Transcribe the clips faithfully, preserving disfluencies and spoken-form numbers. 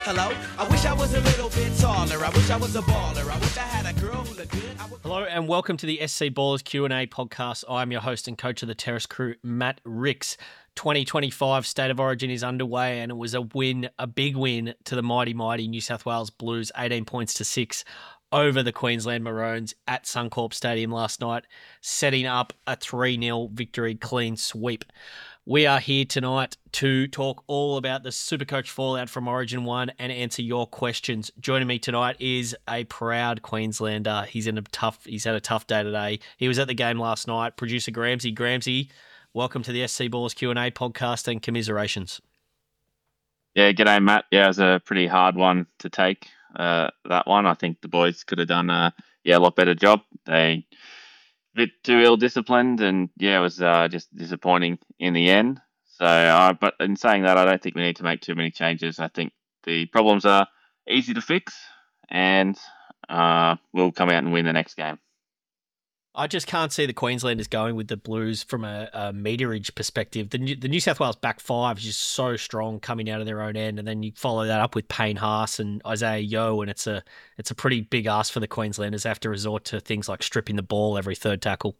Hello, I wish I was a little bit taller. I wish I was a baller. I wish I had a girl who looked good. I would... Hello and welcome to the S C Ballers Q and A podcast. I'm your host and coach of the Terrace Crew, Matt Ricks. twenty twenty-five State of Origin is underway and it was a win, a big win to the mighty, mighty New South Wales Blues, eighteen points to six over the Queensland Maroons at Suncorp Stadium last night, setting up a three nil victory, clean sweep. We are here tonight to talk all about the Supercoach fallout from Origin one and answer your questions. Joining me tonight is a proud Queenslander. He's in a tough. He's had a tough day today. He was at the game last night. Producer Gramsy. Gramsy, welcome to the S C Ballers Q and A podcast and commiserations. Yeah, g'day, Matt. Yeah, it was a pretty hard one to take, uh, that one. I think the boys could have done a, yeah, a lot better job. They bit too ill-disciplined, and yeah, it was uh, just disappointing in the end. So, uh, but in saying that, I don't think we need to make too many changes. I think the problems are easy to fix, and uh, we'll come out and win the next game. I just can't see the Queenslanders going with the Blues from a, a meterage perspective. The New, the New South Wales back five is just so strong coming out of their own end, and then you follow that up with Payne Haas and Isaiah Yeo, and it's a it's a pretty big ask for the Queenslanders. They have to resort to things like stripping the ball every third tackle.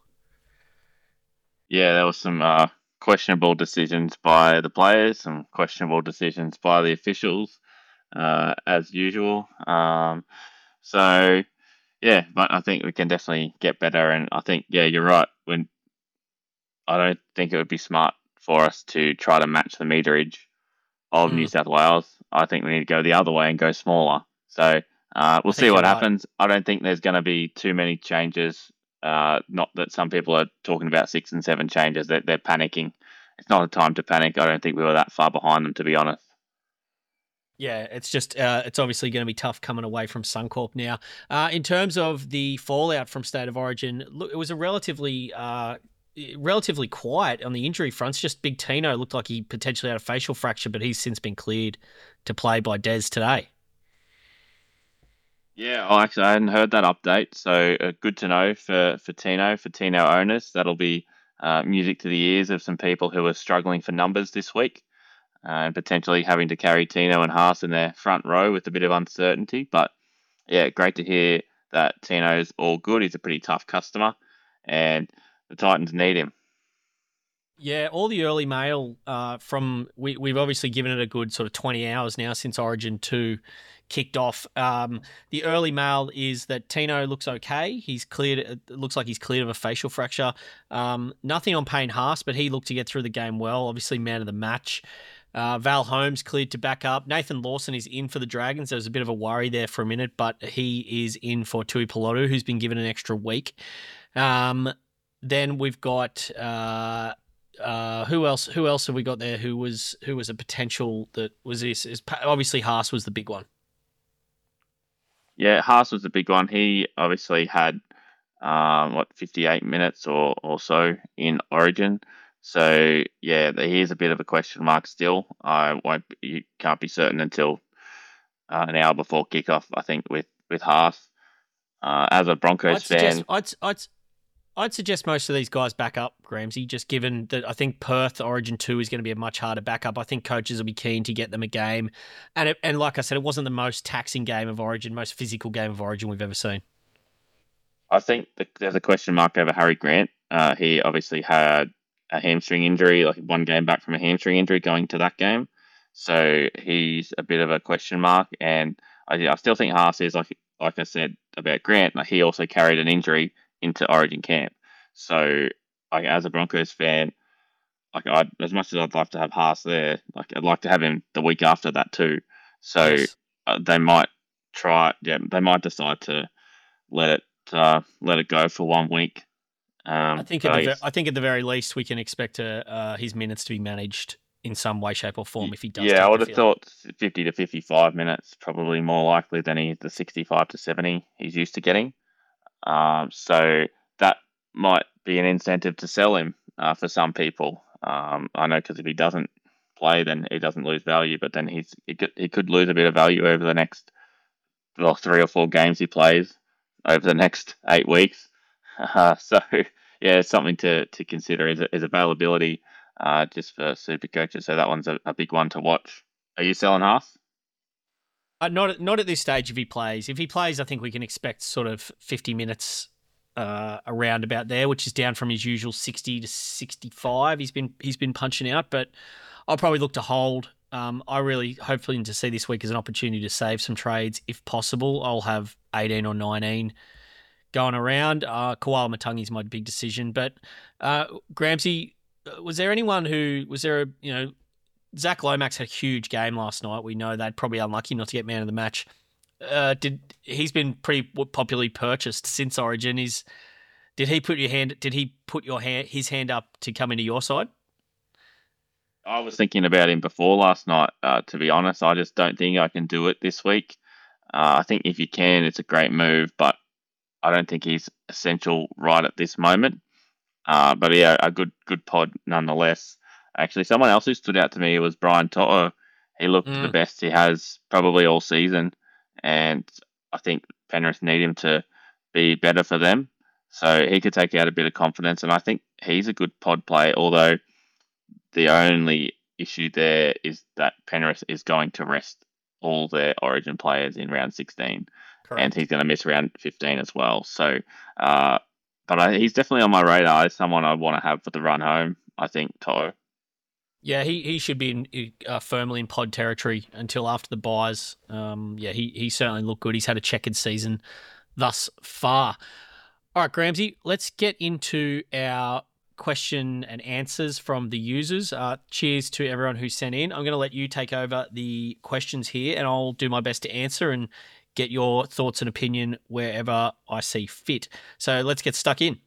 Yeah, there was some uh, questionable decisions by the players, some questionable decisions by the officials, uh, as usual. Um, so. Yeah, but I think we can definitely get better, and I think, yeah, you're right. When I don't think it would be smart for us to try to match the meterage of mm. New South Wales. I think we need to go the other way and go smaller. So uh, we'll see what happens. Right. I don't think there's going to be too many changes. Uh, not that some people are talking about six and seven changes. They're, they're panicking. It's not a time to panic. I don't think we were that far behind them, to be honest. Yeah, it's just, uh, it's obviously going to be tough coming away from Suncorp now. Uh, in terms of the fallout from State of Origin, look, it was a relatively, uh, relatively quiet on the injury fronts. Just Big Tino looked like he potentially had a facial fracture, but he's since been cleared to play by Des today. Yeah, well, actually, I hadn't heard that update, so uh, good to know for, for Tino, for Tino owners. That'll be uh, music to the ears of some people who are struggling for numbers this week. Uh, and potentially having to carry Tino and Haas in their front row with a bit of uncertainty. But, yeah, great to hear that Tino's all good. He's a pretty tough customer, and the Titans need him. Yeah, all the early mail uh, from... We, we've obviously given it a good sort of twenty hours now since Origin two kicked off. Um, the early mail is that Tino looks okay. He's cleared. It looks like he's cleared of a facial fracture. Um, nothing on Payne Haas, but he looked to get through the game well. Obviously, man of the match. Uh, Val Holmes cleared to back up. Nathan Lawson is in for the Dragons. There was a bit of a worry there for a minute, but he is in for Tui Pelotu, who's been given an extra week. Um, then we've got uh, uh, who else? Who else have we got there? Who was who was a potential that was this? Is obviously Haas was the big one. Yeah, Haas was the big one. He obviously had um, what fifty-eight minutes or or so in Origin. So, yeah, he is a bit of a question mark still. I won't. You can't be certain until uh, an hour before kickoff, I think, with, with Haas. Uh, as a Broncos I'd fan... Suggest, I'd, I'd, I'd suggest most of these guys back up, Gramsy, just given that I think Perth Origin two is going to be a much harder backup. I think coaches will be keen to get them a game. And, it, and like I said, it wasn't the most taxing game of Origin, most physical game of Origin we've ever seen. I think the, there's a question mark over Harry Grant. Uh, he obviously had a hamstring injury, like one game back from a hamstring injury going to that game. So he's a bit of a question mark. And I, I still think Haas is, like like I said about Grant, like he also carried an injury into Origin camp. So like as a Broncos fan, like I as much as I'd like to have Haas there, like I'd like to have him the week after that too. So yes. uh, they might try, yeah, they might decide to let it uh, let it go for one week. Um, I think at the ver- I think at the very least we can expect uh, uh, his minutes to be managed in some way, shape, or form if he does. Yeah, I would have thought fifty to fifty-five minutes probably more likely than he the sixty-five to seventy he's used to getting. Um, so that might be an incentive to sell him uh, for some people. Um, I know because if he doesn't play, then he doesn't lose value, but then he's he could, he could lose a bit of value over the next well three or four games he plays over the next eight weeks. Uh, so, yeah, it's something to, to consider is, is availability uh, just for super coaches. So that one's a, a big one to watch. Are you selling Haas? Uh, not not at this stage if he plays. If he plays, I think we can expect sort of fifty minutes uh, around about there, which is down from his usual sixty to sixty-five. He's been he's been punching out, but I'll probably look to hold. Um, I really hopefully to see this week as an opportunity to save some trades if possible. I'll have eighteen or nineteen going around. Uh, Koala Matangi's my big decision, but uh, Gramsci, was there anyone who was there? A, you know. Zach Lomax had a huge game last night. We know that. Probably unlucky not to get man of the match. Uh, did he's been pretty popularly purchased since Origin? Is did he put your hand? Did he put your hand his hand up to come into your side? I was thinking about him before last night. Uh, to be honest, I just don't think I can do it this week. Uh, I think if you can, it's a great move, but I don't think he's essential right at this moment. Uh, but yeah, a good good pod nonetheless. Actually, someone else who stood out to me was Brian Toto. He looked mm. the best he has probably all season, and I think Penrith need him to be better for them. So he could take out a bit of confidence, and I think he's a good pod player, although the only issue there is that Penrith is going to rest all their Origin players in round sixteen, Correct. And he's going to miss round fifteen as well. So, uh, but I, he's definitely on my radar. He's someone I want to have for the run home, I think, Toto. Yeah, he, he should be in, uh, firmly in pod territory until after the buys. Um, yeah, he, he certainly looked good. He's had a checkered season thus far. All right, Gramsci, let's get into our question and answers from the users. Uh, cheers to everyone who sent in. I'm going to let you take over the questions here, and I'll do my best to answer and get your thoughts and opinion wherever I see fit. So let's get stuck in.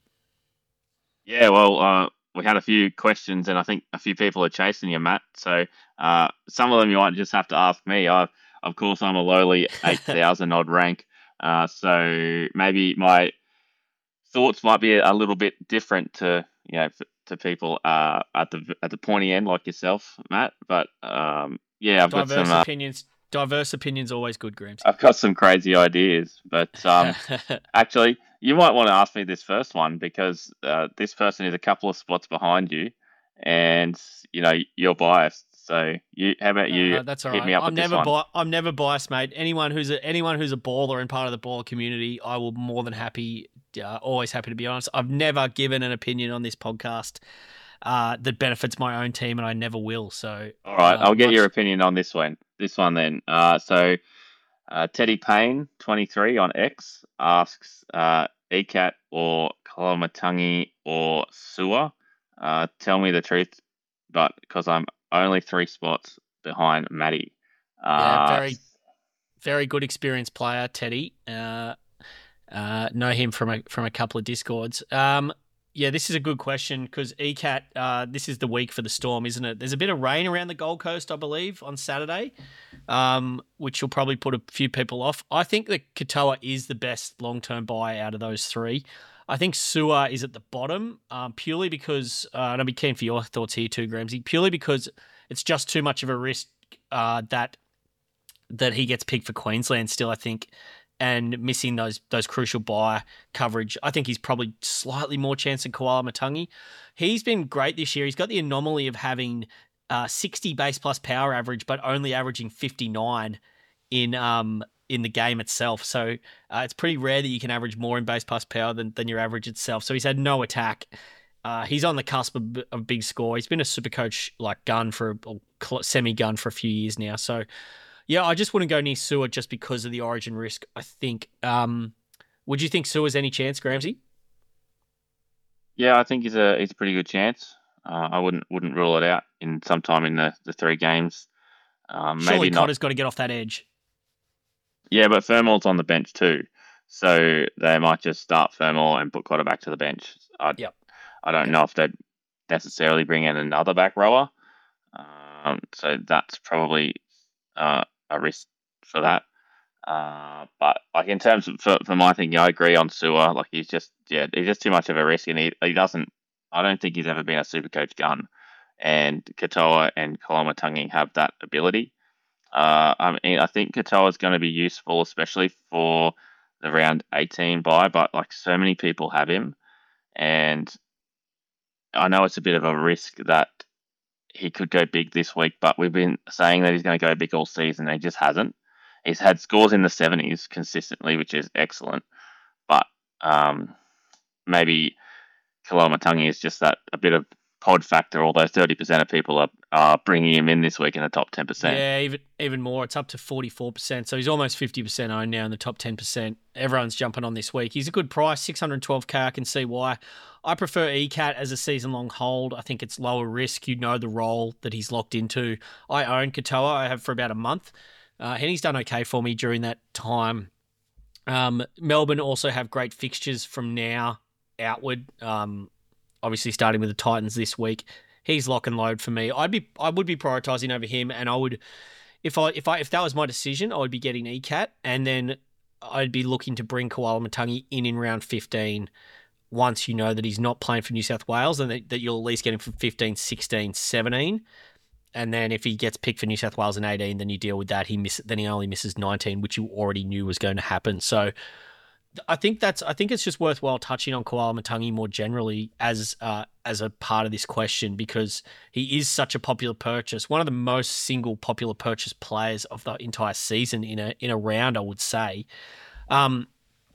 Yeah, well... Uh... We had a few questions, and I think a few people are chasing you, Matt. So uh, some of them you might just have to ask me. I, of course, I'm a lowly eight thousand odd rank, uh, so maybe my thoughts might be a little bit different to you know to people uh, at the at the pointy end like yourself, Matt. But um, yeah, I've diverse got some opinions. Uh, diverse opinions always good, Gramsci. I've got some crazy ideas, but um, actually. You might want to ask me this first one because uh, this person is a couple of spots behind you, and you know you're biased. So you, how about you? Uh, that's all hit right. me up I'm with never this one. Bi- I'm never biased, mate. Anyone who's a, anyone who's a baller and part of the baller community, I will more than happy, uh, always happy to be honest. I've never given an opinion on this podcast uh, that benefits my own team, and I never will. So all right, uh, I'll get much... your opinion on this one. This one then. Uh, so uh, Teddy Payne, twenty-three on X, asks. Uh, Ecat or Koloamatangi or Sewer. Uh, tell me the truth, but because I'm only three spots behind Matty. Uh, yeah, very, very good experienced player, Teddy. Uh, uh, know him from a from a couple of Discords. Um, yeah, this is a good question because Ecat. Uh, this is the week for the Storm, isn't it? There's a bit of rain around the Gold Coast, I believe, on Saturday, um, which will probably put a few people off. I think that Katoa is the best long-term buy out of those three. I think Sewer is at the bottom, um, purely because, uh, and I'd be keen for your thoughts here too, Gramsci, purely because it's just too much of a risk uh, that that he gets picked for Queensland still, I think, and missing those those crucial buy coverage. I think he's probably slightly more chance than Koala Matangi. He's been great this year. He's got the anomaly of having uh, sixty base plus power average, but only averaging fifty-nine in um in the game itself. So uh, it's pretty rare that you can average more in base plus power than, than your average itself. So he's had no attack. Uh, he's on the cusp of a big score. He's been a super coach like gun for a semi-gun for a few years now. So yeah, I just wouldn't go near Sewer just because of the Origin risk, I think. Um, would you think Sewer's any chance, Gramsci? Yeah, I think he's a he's a pretty good chance. Uh, I wouldn't wouldn't rule it out in sometime in the, the three games. Um, Surely maybe Connor's not. got to get off that edge. Yeah, but Fermor's on the bench too, so they might just start Fermor and put Cotter back to the bench. I yep. I don't yep. know if they'd necessarily bring in another back rower. Um, so that's probably uh, a risk for that. Uh, but like in terms of for, for my thinking, I agree on Sewer. Like he's just yeah, he's just too much of a risk, and he he doesn't. I don't think he's ever been a super coach gun, and Katoa and Koloamatangi have that ability. Uh, I mean, I think Katoa is going to be useful, especially for the round eighteen buy. But like so many people have him, and I know it's a bit of a risk that he could go big this week. But we've been saying that he's going to go big all season, and he just hasn't. He's had scores in the seventies consistently, which is excellent. But um, maybe Koloamatangi is just that a bit of pod factor, although thirty percent of people are, are bringing him in this week in the top ten percent. Yeah, even even more. It's up to forty-four percent. So he's almost fifty percent owned now in the top ten percent. Everyone's jumping on this week. He's a good price, six hundred twelve K. I can see why. I prefer E C A T as a season-long hold. I think it's lower risk. You know the role that he's locked into. I own Katoa. I have for about a month. Uh, and he's done okay for me during that time. Um, Melbourne also have great fixtures from now outward. Um, obviously starting with the Titans this week. He's lock and load for me. I'd be I would be prioritising over him, and I would if I if I if that was my decision, I would be getting E C A T, and then I'd be looking to bring Koloamatangi in in round fifteen once you know that he's not playing for New South Wales, and that, that you'll at least get him for fifteen, sixteen, seventeen. And then if he gets picked for New South Wales in eighteen, then you deal with that. He miss then he only misses nineteen, which you already knew was going to happen. So I think that's I think it's just worthwhile touching on Koloamatangi more generally as uh, as a part of this question, because he is such a popular purchase, one of the most single popular purchase players of the entire season in a in a round, I would say. Um,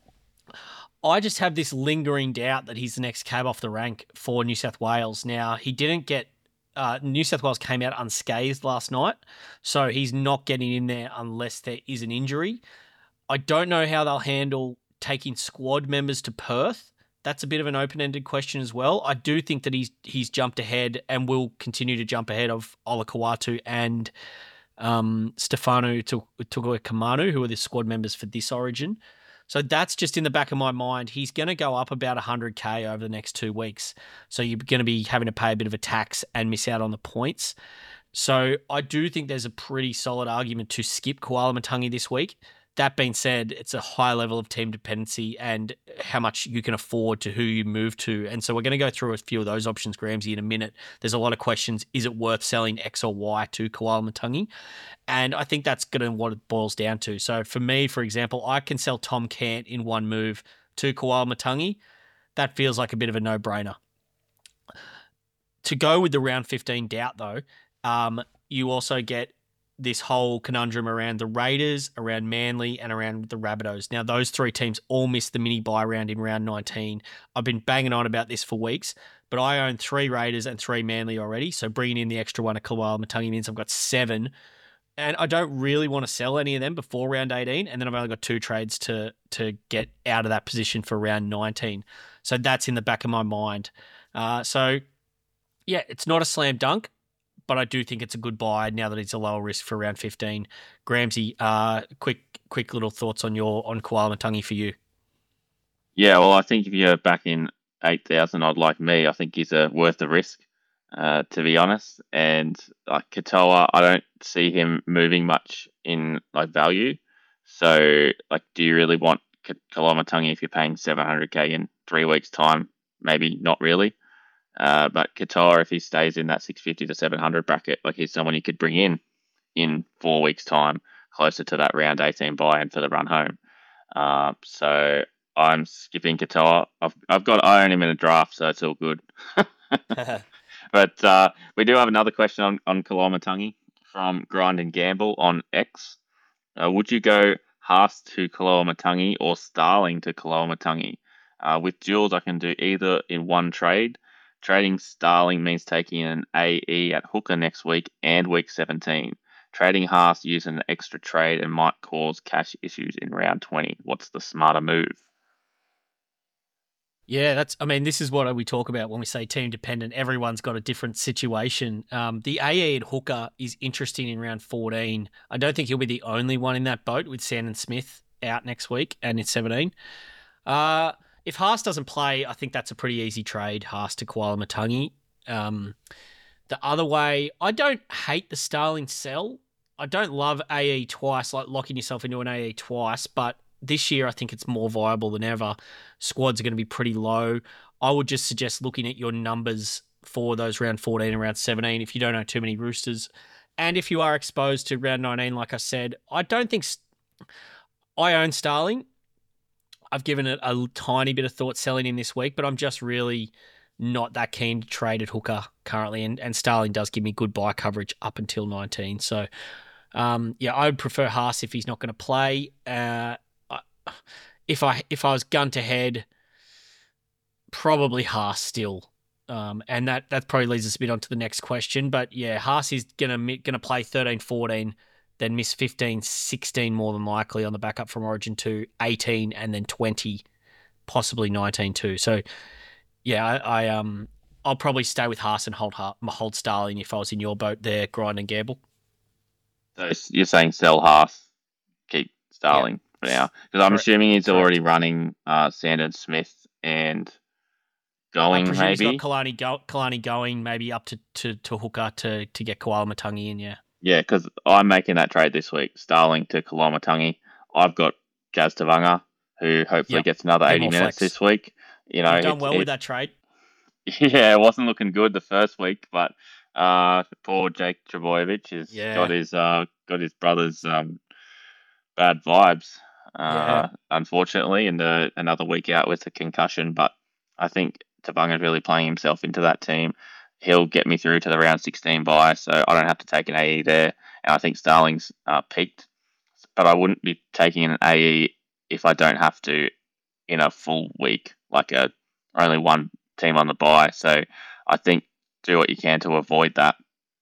I just have this lingering doubt that he's the next cab off the rank for New South Wales. Now, he didn't get uh, New South Wales came out unscathed last night, so he's not getting in there unless there is an injury. I don't know how they'll handle taking squad members to Perth. That's a bit of an open-ended question as well. I do think that he's he's jumped ahead and will continue to jump ahead of Ola Kawatu and um, Stefano Tugokamanu, who are the squad members for this Origin. So that's just in the back of my mind. He's going to go up about one hundred K over the next two weeks. So you're going to be having to pay a bit of a tax and miss out on the points. So I do think there's a pretty solid argument to skip Koloamatangi this week. That being said, it's a high level of team dependency and how much you can afford to who you move to. And so we're going to go through a few of those options, Gramsy, in a minute. There's a lot of questions. Is it worth selling X or Y to Koloamatangi? And I think that's going to what it boils down to. So for me, for example, I can sell Tom Cant in one move to Koloamatangi. That feels like a bit of a no-brainer. To go with the round fifteen doubt, though, um, you also get this whole conundrum around the Raiders, around Manly, and around the Rabbitohs. Now, those three teams all missed the mini buy round in round nineteen. I've been banging on about this for weeks, but I own three Raiders and three Manly already, so bringing in the extra one of Koloamatangi means I've got seven, and I don't really want to sell any of them before round eighteen, and then I've only got two trades to to get out of that position for round nineteen. So that's in the back of my mind. Uh, so, yeah, it's not a slam dunk, but I do think it's a good buy now that it's a lower risk for round fifteen. Gramsy, uh, quick quick little thoughts on your on Koloamatangi for you. Yeah, well, I think if you're back in eight thousand odd like me, I think he's uh, worth the risk, uh, to be honest. And like Katoa, I don't see him moving much in like value. So, like, do you really want Koloamatangi if you're paying seven hundred K in three weeks' time? Maybe not really. Uh, but Katoa, if he stays in that six fifty to seven hundred bracket, like he's someone you could bring in in four weeks' time, closer to that round eighteen buy-in for the run home. Uh, so I'm skipping Katoa. I've I've got I own him in a draft, so it's all good. But uh, we do have another question on on Koloamatangi from Grind and Gamble on X. Uh, would you go Haas to Koloamatangi or Starling to Koloamatangi? Uh, with duels, I can do either in one trade. Trading Starling means taking an A E at hooker next week and week seventeen. Trading Haas using an extra trade and might cause cash issues in round twenty. What's the smarter move? Yeah, that's. I mean, this is what we talk about when we say team dependent. Everyone's got a different situation. Um, the A E at hooker is interesting in round fourteen. I don't think he'll be the only one in that boat with Sandon Smith out next week and in seventeen. Uh, If Haas doesn't play, I think that's a pretty easy trade, Haas to Koloamatangi. Um, the other way, I don't hate the Starling sell. I don't love A E twice, like locking yourself into an A E twice, but this year I think it's more viable than ever. Squads are going to be pretty low. I would just suggest looking at your numbers for those round fourteen and round seventeen if you don't own too many Roosters. And if you are exposed to round nineteen, like I said, I don't think... St- I own Starling. I've given it a tiny bit of thought selling him this week, but I'm just really not that keen to trade at hooker currently, and, and Starling does give me good buy coverage up until nineteen. So Um, yeah, I would prefer Haas if he's not going to play. Uh, I, if I if I was gun to head, probably Haas still. Um, and that, that probably leads us a bit on to the next question. But yeah, Haas is going to gonna play thirteen fourteen, then miss fifteen sixteen more than likely on the backup from Origin two, eighteen, and then twenty, possibly nineteen too. So yeah, I, I um I'll probably stay with Haas and hold hold Starling if I was in your boat there, grind and gamble. So you're saying sell Haas, keep Starling yeah. for now, because I'm Correct. assuming he's Correct. already running uh, Sandon Smith and. Going I maybe. He's got Kalani, go, Kalani going maybe up to, to, to hooker to, to get Kawalamatangi in, yeah. Yeah, because I'm making that trade this week. Starling to Kawalamatangi. I've got Jazz Tavanga, who hopefully yep. gets another eighty minutes flex. this week. You know, You've done it, well it, with that trade. Yeah, it wasn't looking good the first week, but uh, poor Jake Trbojevic has yeah. got his uh, got his brother's um, bad vibes. Uh, yeah. Unfortunately, and the, another week out with a concussion, but I think Tabanga's really playing himself into that team. He'll get me through to the round sixteen bye, so I don't have to take an A E there. And I think Starling's uh, peaked, but I wouldn't be taking an A E if I don't have to in a full week, like a only one team on the bye. So I think do what you can to avoid that.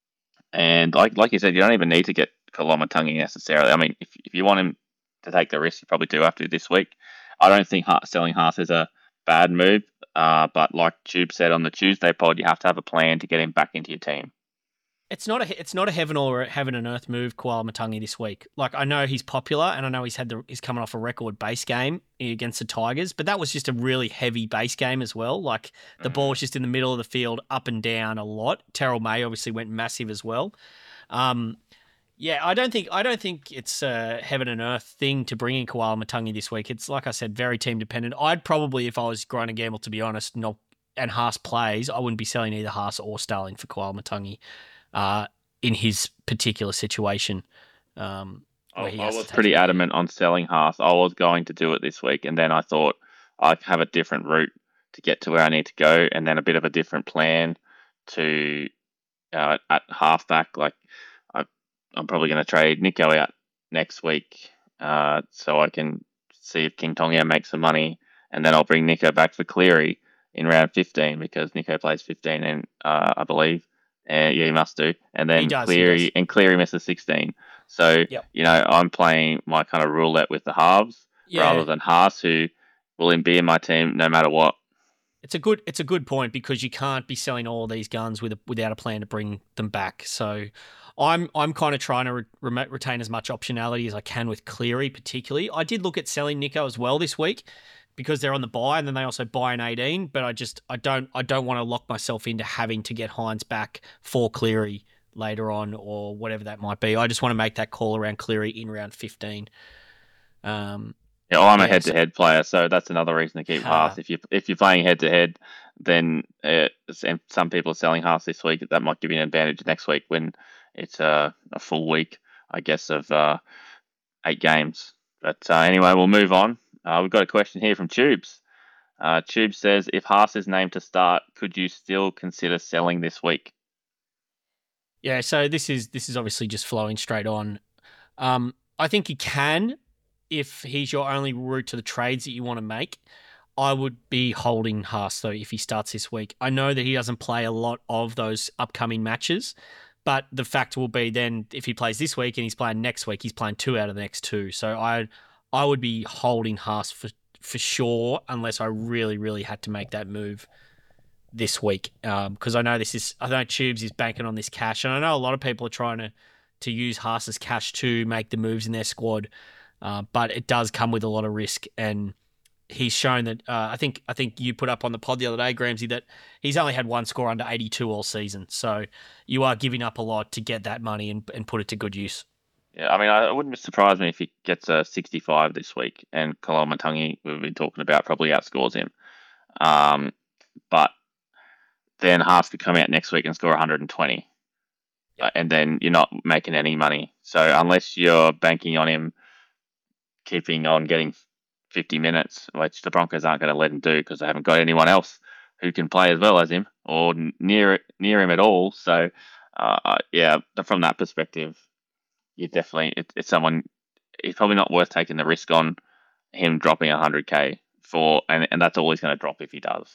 And like like you said, you don't even need to get Kolomatangi necessarily. I mean, if if you want him to take the risk, you probably do have to this week. I don't think selling Haas is a bad move. Uh, but like Tube said on the Tuesday pod, you have to have a plan to get him back into your team. It's not a it's not a heaven or a heaven and earth move, Kawalamatangi this week. Like I know he's popular, and I know he's had the he's coming off a record base game against the Tigers, but that was just a really heavy base game as well. Like the mm-hmm. ball was just in the middle of the field, up and down a lot. Terrell May obviously went massive as well. Um, yeah, I don't think I don't think it's a heaven and earth thing to bring in Kawalamatangi this week. It's like I said, very team dependent. I'd probably, if I was grinding gamble, to be honest, not and Haas plays, I wouldn't be selling either Haas or Starling for Kawalamatangi uh, in his particular situation. Um, I, I was pretty adamant on selling Haas. I was going to do it this week, and then I thought I'd have a different route to get to where I need to go, and then a bit of a different plan to uh, at halfback, like. I'm probably going to trade Nico out next week uh, so I can see if King Tonga makes some money, and then I'll bring Nico back for Cleary in round fifteen because Nico plays fifteen, and uh, I believe, and yeah, he must do, and then does, Cleary and Cleary misses sixteen. So yep. you know, I'm playing my kind of roulette with the halves yeah. rather than Haas, who will be in my team no matter what. It's a good it's a good point because you can't be selling all these guns with a, without a plan to bring them back. So I'm I'm kind of trying to re- retain as much optionality as I can with Cleary, particularly. I did look at selling Nico as well this week because they're on the buy, and then they also buy an eighteen. But I just I don't I don't want to lock myself into having to get Hines back for Cleary later on or whatever that might be. I just want to make that call around Cleary in round fifteen. Um. Yeah, well, I'm a head-to-head player, so that's another reason to keep uh, Haas. If you if you're playing head-to-head, then uh, some people are selling Haas this week. That might give you an advantage next week when it's a, a full week, I guess, of uh, eight games. But uh, anyway, we'll move on. Uh, we've got a question here from Tubes. Uh, Tubes says, if Haas is named to start, could you still consider selling this week? Yeah, so this is this is obviously just flowing straight on. Um, I think you can. If he's your only route to the trades that you want to make, I would be holding Haas, though, if he starts this week. I know that he doesn't play a lot of those upcoming matches, but the fact will be then if he plays this week and he's playing next week, he's playing two out of the next two. So I I would be holding Haas for, for sure unless I really, really had to make that move this week. Because um, I know this is, I know Tubes is banking on this cash, and I know a lot of people are trying to, to use Haas's cash to make the moves in their squad. Uh, but it does come with a lot of risk, and he's shown that. Uh, I think I think you put up on the pod the other day, Gramsy, that he's only had one score under eighty-two all season. So you are giving up a lot to get that money and, and put it to good use. Yeah, I mean, I, it wouldn't surprise me if he gets a sixty-five this week, and Kolomatangi, we've been talking about, probably outscores him. Um, but then Haas could come out next week and score one hundred twenty, yep. uh, and then you're not making any money. So unless you're banking on him keeping on getting fifty minutes, which the Broncos aren't going to let him do because they haven't got anyone else who can play as well as him or near near him at all. So, uh, yeah, from that perspective, you definitely it, it's someone. It's probably not worth taking the risk on him dropping one hundred k for, and, and that's all he's going to drop if he does.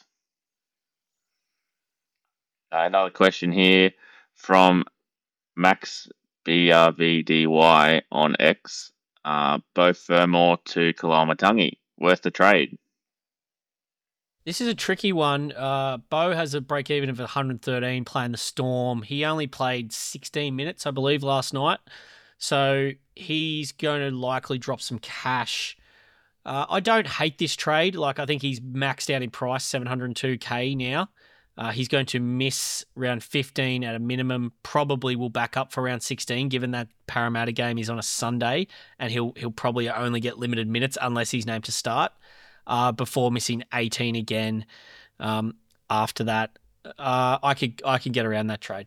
Uh, another question here from Max B R V D Y on X. Uh, Bo Fermor to Kalamatangi. Worth the trade? This is a tricky one. Uh, Bo has a break even of one hundred thirteen playing the Storm. He only played sixteen minutes, I believe, last night. So he's going to likely drop some cash. Uh, I don't hate this trade. Like, I think he's maxed out in price, seven hundred two k now. Uh, he's going to miss round fifteen at a minimum. Probably will back up for round sixteen, given that Parramatta game is on a Sunday, and he'll he'll probably only get limited minutes unless he's named to start. Uh, before missing eighteen again. Um, after that, uh, I could I can get around that trade.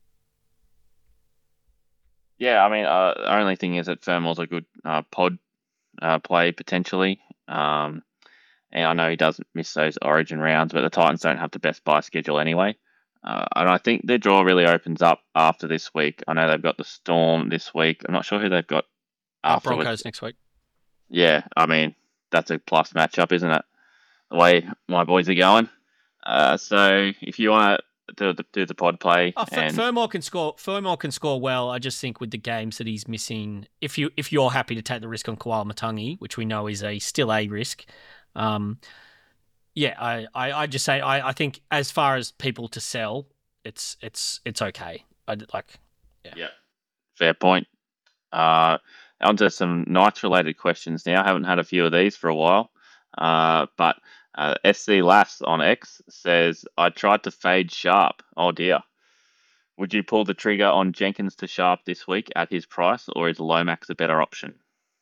Yeah, I mean, uh, the only thing is that Fermor's a good uh, pod uh, play potentially. Um, and I know he does miss those Origin rounds, but the Titans don't have the best bye schedule anyway. Uh, and I think their draw really opens up after this week. I know they've got the Storm this week. I'm not sure who they've got after. Broncos next week. Yeah, I mean, that's a plus matchup, isn't it? The way my boys are going. Uh, so if you want to do the, do the pod play, oh, and... Fermor can score. Fermor can score well. I just think with the games that he's missing, if you if you're happy to take the risk on Kalamatangi, which we know is a still a risk, um, yeah, I, I, I just say I, I think as far as people to sell, it's it's it's okay. I like, yeah, yeah, fair point. Uh. On to some Knights-related questions now. I haven't had a few of these for a while. Uh, but uh, S C Lass on X says, I tried to fade Sharp. Oh, dear. Would you pull the trigger on Jenkins to Sharp this week at his price, or is Lomax a better option?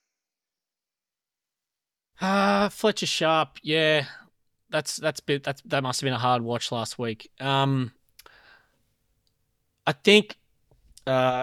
Uh, Fletcher Sharp, yeah. That's that's bit that's that must have been a hard watch last week. Um, I think... Uh,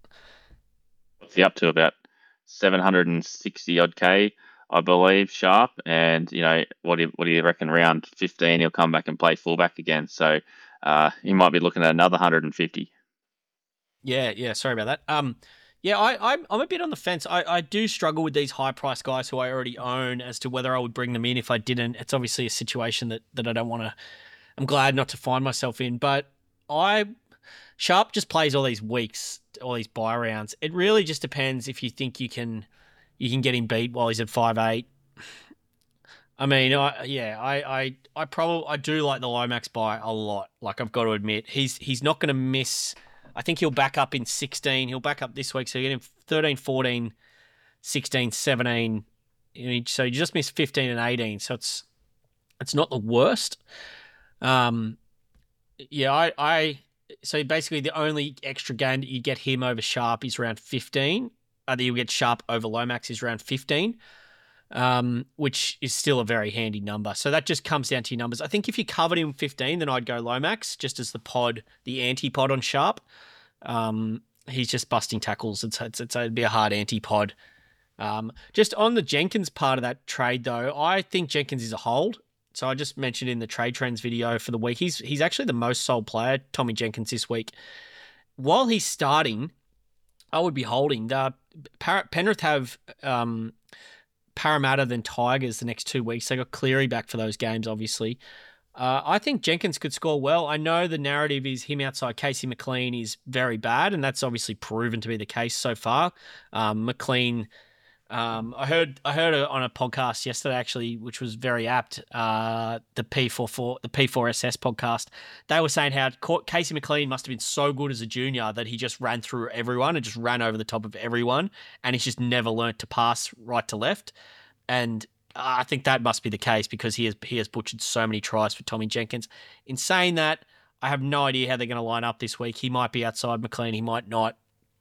What's he up to? About seven hundred sixty odd K, I believe, Sharp. And, you know, what do you, what do you reckon? Round fifteen, he'll come back and play fullback again. So uh, he might be looking at another one hundred fifty. Yeah, yeah. Sorry about that. Um, yeah, I, I'm, I'm a bit on the fence. I, I do struggle with these high price guys who I already own as to whether I would bring them in if I didn't. It's obviously a situation that, that I don't want to, I'm glad not to find myself in. But I, Sharp just plays all these weeks, all these buy rounds. It really just depends if you think you can you can get him beat while he's at five eight. I mean, I, yeah, I, I, I probably I do like the Lomax buy a lot. Like, I've got to admit, he's he's not going to miss. I think he'll back up in sixteen. He'll back up this week, so you get him thirteen, fourteen, sixteen, seventeen. So you just missed fifteen and eighteen. So it's it's not the worst. Um, yeah, I, I so basically the only extra game that you get him over Sharp is round fifteen. Uh, that you'll get Sharp over Lomax is round fifteen. Um, which is still a very handy number. So that just comes down to your numbers. I think if you covered him fifteen, then I'd go Lomax just as the pod, the anti-pod on Sharp. Um, he's just busting tackles. It's, it's, it's it'd be a hard anti-pod. Um, just on the Jenkins part of that trade, though, I think Jenkins is a hold. So I just mentioned in the trade trends video for the week, he's he's actually the most sold player, Tommy Jenkins, this week. While he's starting, I would be holding. The Penrith have um, Parramatta then Tigers the next two weeks. They got Cleary back for those games, obviously. Uh, I think Jenkins could score well. I know the narrative is him outside Casey McLean is very bad, and that's obviously proven to be the case so far. Um, McLean, um, I heard I heard on a podcast yesterday actually, which was very apt. Uh, the P forty-four, the P four S S podcast. They were saying how Casey McLean must have been so good as a junior that he just ran through everyone and just ran over the top of everyone, and he's just never learnt to pass right to left. And I think that must be the case because he has he has butchered so many tries for Tommy Jenkins. In saying that, I have no idea how they're going to line up this week. He might be outside McLean, he might not.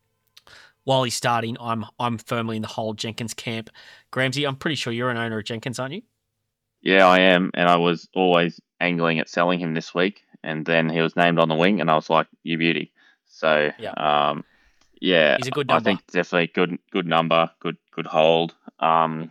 While he's starting, I'm I'm firmly in the whole Jenkins camp. Gramsy, I'm pretty sure you're an owner of Jenkins, aren't you? Yeah, I am, and I was always angling at selling him this week, and then he was named on the wing, and I was like, "You beauty." So, yeah, um, yeah, he's a good number. I think definitely good good number, good good hold. Um,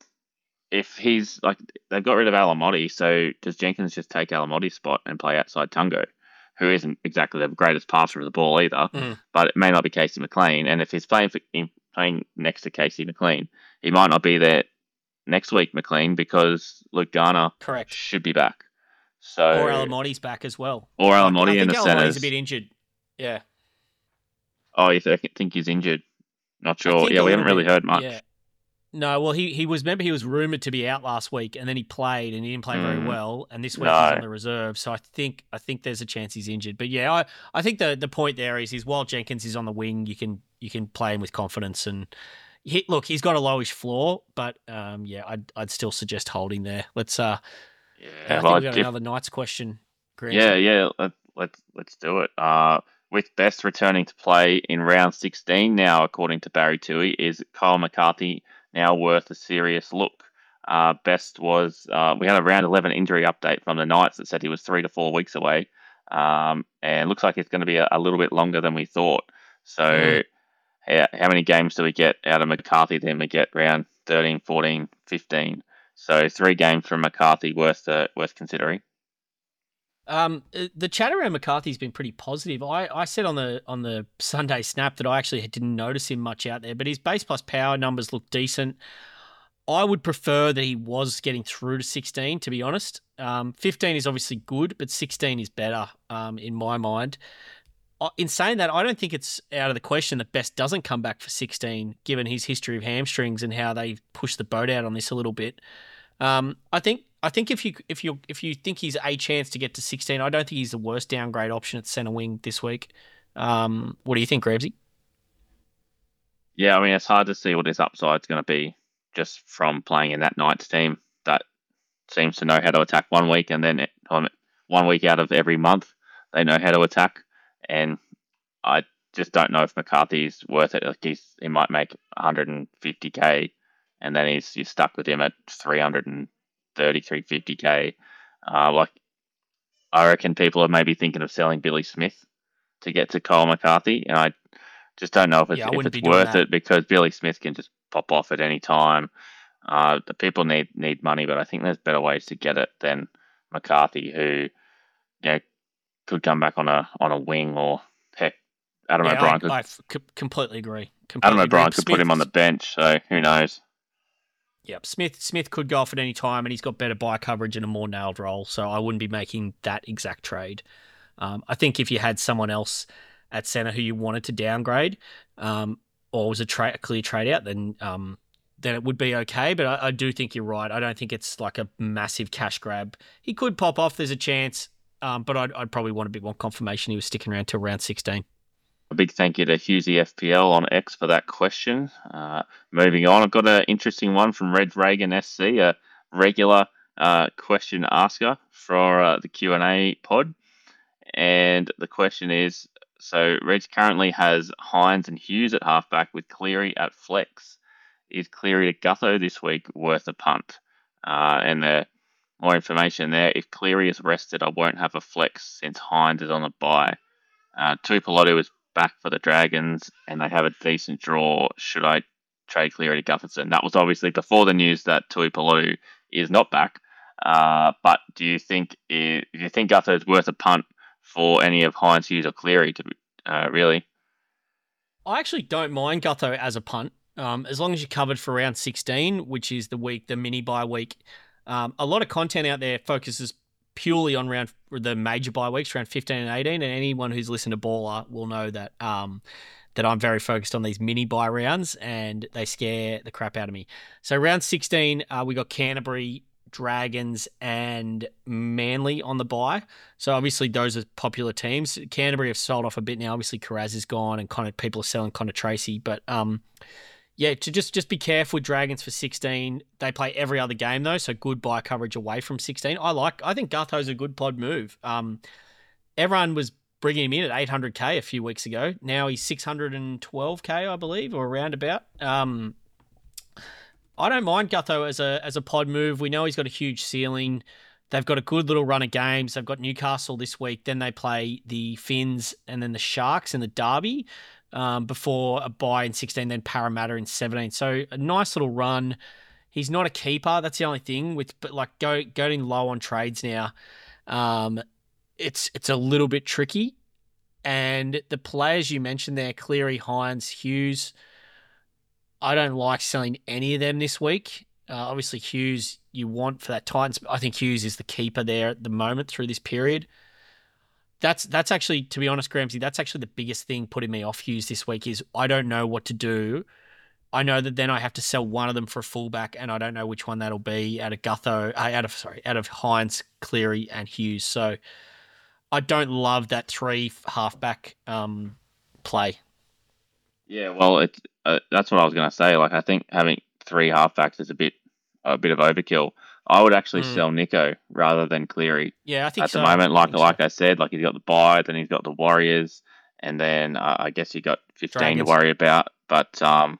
if he's like they've got rid of Alamotti, so does Jenkins just take Alamotti's spot and play outside Tungo? who isn't exactly the greatest passer of the ball either, Mm. but it may not be Casey McLean. And if he's playing for, playing next to Casey McLean, he might not be there next week, McLean, because Luke Garner Correct. should be back. So or Alamotti's back as well. Or Alamotти I in think the Alamotti's centres. a bit injured. Yeah. Oh, you th- think he's injured? Not I sure. think Yeah, a we haven't little really bit, heard much. Yeah. No, well, he, he was, remember, he was rumoured to be out last week, and then he played, and he didn't play very Mm. well, and this week No. he's on the reserve, so I think I think there's a chance he's injured. But yeah, I, I think the the point there is, is while Jenkins is on the wing, you can you can play him with confidence, and he, look, he's got a lowish floor, but um, yeah, I'd I'd still suggest holding there. Let's uh, Yeah, I think well, we've got if- another Knights question. Grant. yeah, yeah. Let, let's let's do it. Uh, with Best returning to play in round sixteen now, according to Barry Toohey, is Kyle McCarthy now worth a serious look? Uh, Best was uh, we had a round eleven injury update from the Knights that said he was three to four weeks away, um, and looks like it's going to be a, a little bit longer than we thought. So, Mm. how, how many games do we get out of McCarthy? Then we get round thirteen, fourteen, fifteen. So three games from McCarthy worth uh, worth considering. Um, uh, the chat around McCarthy's been pretty positive. I, I said on the on the Sunday snap that I actually didn't notice him much out there, but his base plus power numbers look decent. I would prefer that he was getting through to sixteen, to be honest. Um, fifteen is obviously good, but sixteen is better um, in my mind. Uh, In saying that, I don't think it's out of the question that Best doesn't come back for sixteen, given his history of hamstrings and how they pushed the boat out on this a little bit. Um, I think I think if you if you if you think he's a chance to get to sixteen, I don't think he's the worst downgrade option at centre wing this week. Um, what do you think, Ramsey? Yeah, I mean, it's hard to see what his upside's going to be just from playing in that Knights team that seems to know how to attack one week, and then it, on one week out of every month they know how to attack. And I just don't know if McCarthy's worth it. Like he's he might make one hundred fifty k, and then he's you're stuck with him at three thirty, three fifty k. Uh, like I reckon people are maybe thinking of selling Billy Smith to get to Kyle McCarthy, and I just don't know if it's, Yeah, I if wouldn't it's be doing worth that. it because Billy Smith can just pop off at any time. Uh, the people need need money, but I think there's better ways to get it than McCarthy, who you know could come back on a on a wing, or heck, Adam Yeah, O'Brien I, could I f- c- completely agree. Adam Completely O'Brien agree. could put him on the bench. So who knows? Yep, Smith Smith could go off at any time, and he's got better buy coverage and a more nailed role. So I wouldn't be making that exact trade. Um, I think if you had someone else at centre who you wanted to downgrade, um, or was a, tra- a clear trade out, then um, then it would be okay. But I, I do think you're right. I don't think it's like a massive cash grab. He could pop off. There's a chance, um, but I'd, I'd probably want a bit more confirmation he was sticking around till round sixteen. A big thank you to Husey F P L on X for that question. Uh, moving on, I've got an interesting one from Red Reagan S C, a regular uh, question asker for uh, the Q and A pod. And the question is, so Reg currently has Hines and Hughes at halfback with Cleary at flex. Is Cleary to Gutho this week worth a punt? Uh, and the more information there, if Cleary is rested, I won't have a flex since Hines is on the bye. Uh, Tuipulotu is back for the Dragons, and they have a decent draw. Should I trade Cleary to Gutherson? That was obviously before the news that Tuipulotu is not back. Uh, but do you think do you think Gutho is worth a punt for any of Hines, Hughes, or Cleary? To uh, really, I actually don't mind Gutho as a punt, um, as long as you're covered for round sixteen, which is the week, the mini bye week. Um, a lot of content out there focuses purely on round the major bye weeks, round fifteen and eighteen, and anyone who's listened to Baller will know that um, that I'm very focused on these mini bye rounds, and they scare the crap out of me. So round sixteen, uh, we got Canterbury, Dragons, and Manly on the bye. So obviously those are popular teams. Canterbury have sold off a bit now. Obviously Carraz is gone, and kind of people are selling Connor Tracy, but um. Yeah, to just, just be careful with Dragons for sixteen. They play every other game though, so good buy coverage away from sixteen. I like. I think Gutho's a good pod move. Um, everyone was bringing him in at eight hundred k a few weeks ago. Now he's six hundred twelve k, I believe, or around about. Um, I don't mind Gutho as a as a pod move. We know he's got a huge ceiling. They've got a good little run of games. They've got Newcastle this week. Then they play the Finns and then the Sharks in the Derby. Um, before a bye in sixteen, then Parramatta in seventeen. So a nice little run. He's not a keeper. That's the only thing with, but like go going low on trades now. Um, it's it's a little bit tricky. And the players you mentioned there, Cleary, Hines, Hughes, I don't like selling any of them this week. Uh, obviously, Hughes you want for that Titans. I think Hughes is the keeper there at the moment through this period. That's that's actually, to be honest, Gramsy, that's actually the biggest thing putting me off Hughes this week is I don't know what to do. I know that then I have to sell one of them for a fullback, and I don't know which one that'll be out of Gutho, uh, out of sorry, out of Hines, Cleary, and Hughes. So I don't love that three halfback um, play. Yeah, well, it's uh, that's what I was going to say. Like, I think having three halfbacks is a bit a bit of overkill. I would actually Mm. sell Nico rather than Cleary. Yeah, I think At so. the moment, like I like so. I said, like he's got the bye, then he's got the Warriors, and then uh, I guess you got fifteen Dragons. to worry about. But um,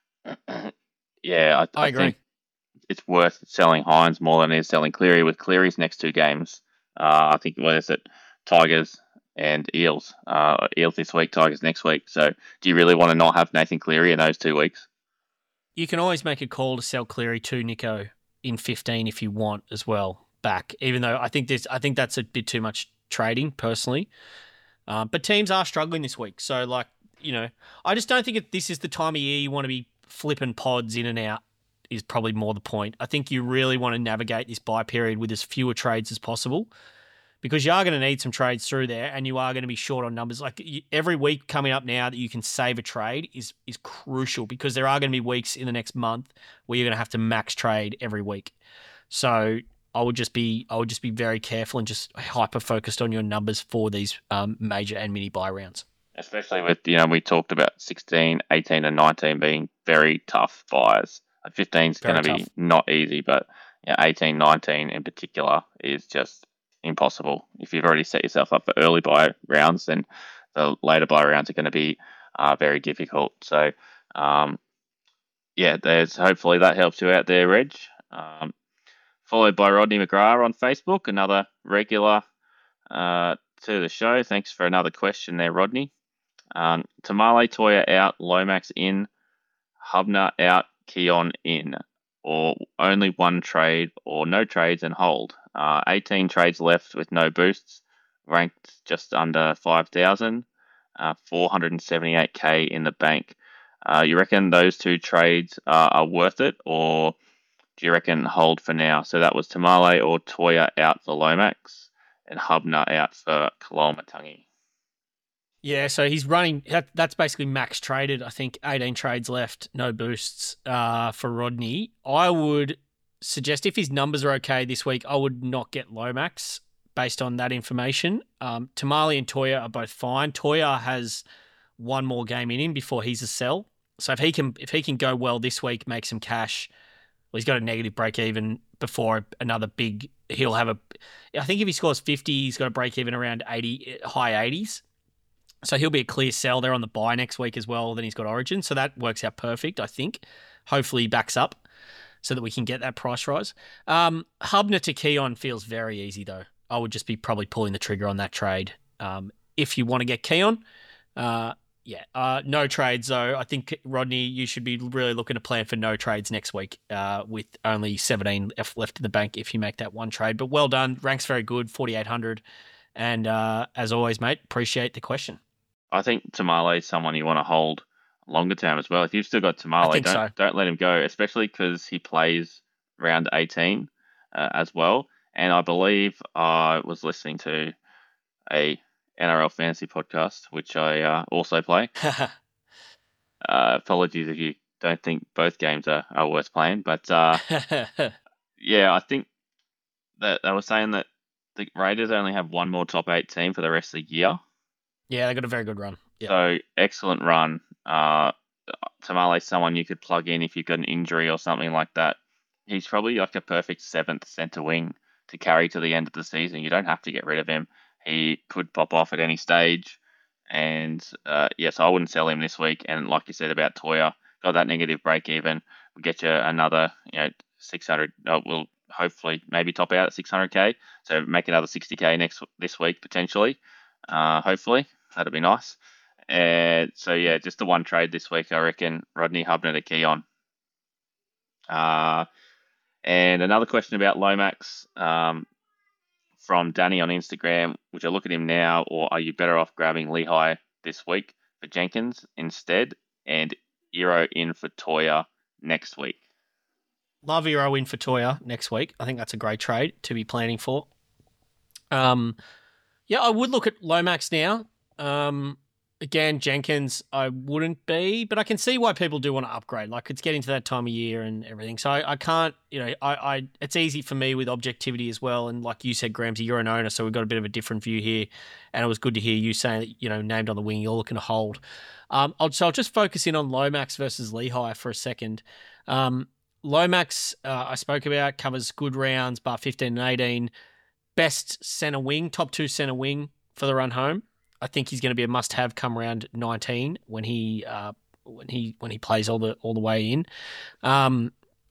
yeah, I, I I agree. think it's worth selling Hines more than it is selling Cleary. With Cleary's next two games, uh, I think what is it, Tigers and Eels. Uh, Eels this week, Tigers next week. So, do you really want to not have Nathan Cleary in those two weeks? You can always make a call to sell Cleary to Nico in fifteen if you want as well back. Even though I think this, I think that's a bit too much trading personally. Um, but teams are struggling this week, so like you know, I just don't think it, this is the time of year you want to be flipping pods in and out. Is probably more the point. I think you really want to navigate this buy period with as fewer trades as possible, because you are going to need some trades through there, and you are going to be short on numbers. Like every week coming up now that you can save a trade is is crucial, because there are going to be weeks in the next month where you're going to have to max trade every week. So I would just be I would just be very careful and just hyper focused on your numbers for these um, major and mini buy rounds. Especially with, you know, we talked about sixteen, eighteen, and nineteen being very tough buys. fifteen is going to be not easy, but you know, eighteen, nineteen in particular is just impossible. If you've already set yourself up for early buy rounds, then the later buy rounds are going to be uh, very difficult. So, um, yeah, there's hopefully that helps you out there, Reg. Um, followed by Rodney McGrath on Facebook, another regular uh, to the show. Thanks for another question there, Rodney. Um, Tamale Toya out, Lomax in, Hubner out, Keon in, or only one trade or no trades and hold. Uh, eighteen trades left with no boosts, ranked just under five thousand, uh, four hundred seventy-eight K in the bank. Uh, you reckon those two trades uh, are worth it, or do you reckon hold for now? So that was Tamale or Toya out for Lomax and Hubner out for Kaloamatangi. Yeah, so he's running. That, that's basically max traded. I think eighteen trades left, no boosts uh, for Rodney. I would suggest if his numbers are okay this week, I would not get Lomax based on that information. Um, Tamale and Toya are both fine. Toya has one more game in him before he's a sell. So if he can if he can go well this week, make some cash. Well, he's got a negative break even before another big. He'll have a. I think if he scores fifty, he's got a break even around eighty, high eighties. So he'll be a clear sell there on the buy next week as well. Then he's got Origin. So that works out perfect, I think. Hopefully he backs up so that we can get that price rise. Um, Hubner to Keon feels very easy, though. I would just be probably pulling the trigger on that trade. Um, if you want to get Keon, uh, yeah, uh, no trades, though. I think, Rodney, you should be really looking to plan for no trades next week uh, with only seventeen left in the bank if you make that one trade. But well done. Rank's very good, forty-eight hundred. And uh, as always, mate, appreciate the question. I think Tamale is someone you want to hold longer term as well. If you've still got Tamale, don't so. don't let him go, especially because he plays round eighteen uh, as well. And I believe I was listening to a N R L fantasy podcast, which I uh, also play. uh, apologies if you don't think both games are, are worth playing, but uh, yeah, I think that they were saying that the Raiders only have one more top eight team for the rest of the year. Yeah, they got a very good run. Yep. So excellent run. Uh, Tamale, someone you could plug in if you've got an injury or something like that. He's probably like a perfect seventh centre wing to carry to the end of the season. You don't have to get rid of him. He could pop off at any stage. And uh, yes, I wouldn't sell him this week. And like you said about Toya, got that negative break even. We'll get you another, you know, six hundred. Uh, we'll hopefully maybe top out at six hundred K. So make another sixty K next this week potentially. Uh, hopefully, that'd be nice. And so, yeah, just the one trade this week, I reckon. Rodney Hubner to Keon. Uh, and another question about Lomax. Um, from Danny on Instagram, would you look at him now, or are you better off grabbing Lehigh this week for Jenkins instead, and Euro in for Toya next week? Love Euro in for Toya next week. I think that's a great trade to be planning for. Um, yeah, I would look at Lomax now. Um, again, Jenkins, I wouldn't be, but I can see why people do want to upgrade. Like, it's getting to that time of year and everything. So I, I can't, you know, I, I, it's easy for me with objectivity as well. And like you said, Gramsy, you're an owner, so we've got a bit of a different view here. And it was good to hear you saying that, you know, named on the wing, you're looking to hold. Um, I'll, so I'll just focus in on Lomax versus Lehigh for a second. Um, Lomax, uh, I spoke about, covers good rounds, bar fifteen and eighteen. Best centre wing, top two centre wing for the run home. I think he's going to be a must-have come round nineteen when he uh, when he when he plays all the all the way in. Um,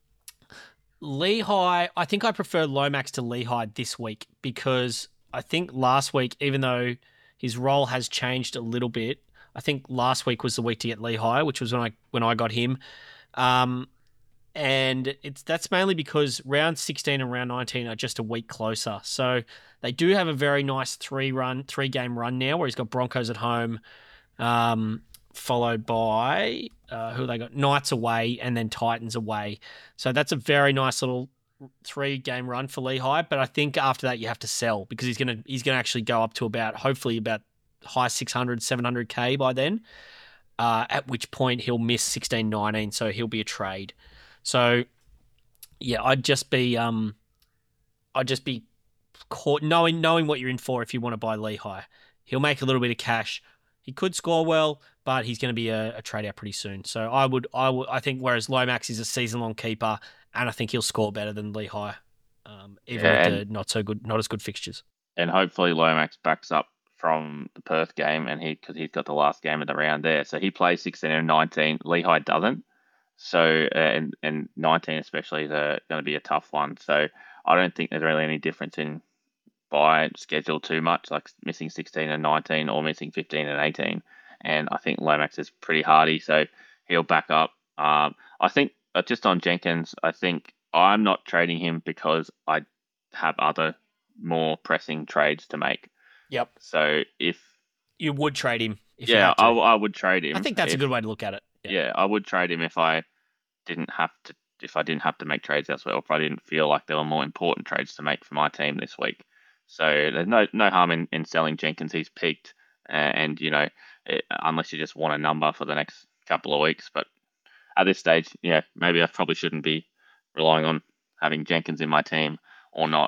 Lehigh, I think I prefer Lomax to Lehigh this week because I think last week, even though his role has changed a little bit, I think last week was the week to get Lehigh, which was when I when I got him. Um, And it's that's mainly because round sixteen and round nineteen are just a week closer. So they do have a very nice three run, three game run now where he's got Broncos at home, um, followed by uh, who have they got? Knights away and then Titans away. So that's a very nice little three game run for Lehigh. But I think after that you have to sell because he's gonna he's gonna actually go up to about hopefully about high six hundred, seven hundred K by then. Uh, at which point he'll miss sixteen nineteen, so he'll be a trade. So, yeah, I'd just be, um, I'd just be caught knowing knowing what you're in for if you want to buy Lehigh. He'll make a little bit of cash. He could score well, but he's going to be a, a trade out pretty soon. So I would, I would, I think. Whereas Lomax is a season long keeper, and I think he'll score better than Lehigh, um, even Yeah, with the not so good, not as good fixtures. And hopefully Lomax backs up from the Perth game, and he because he's got the last game of the round there, so he plays sixteen and nineteen. Lehigh doesn't. So, uh, and, and nineteen especially is a, going to be a tough one. So I don't think there's really any difference in buy schedule too much, like missing sixteen and nineteen or missing fifteen and eighteen. And I think Lomax is pretty hardy, so he'll back up. Um, I think uh, just on Jenkins, I think I'm not trading him because I have other more pressing trades to make. Yep. So if You would trade him. If you yeah, had to. I, I would trade him. I think that's if, a good way to look at it. Yeah, I would trade him if I didn't have to. If I didn't have to make trades elsewhere, or if I didn't feel like there were more important trades to make for my team this week. So there's no no harm in, in selling Jenkins. He's peaked, uh, and you know, it, unless you just want a number for the next couple of weeks. But at this stage, yeah, maybe I probably shouldn't be relying on having Jenkins in my team or not.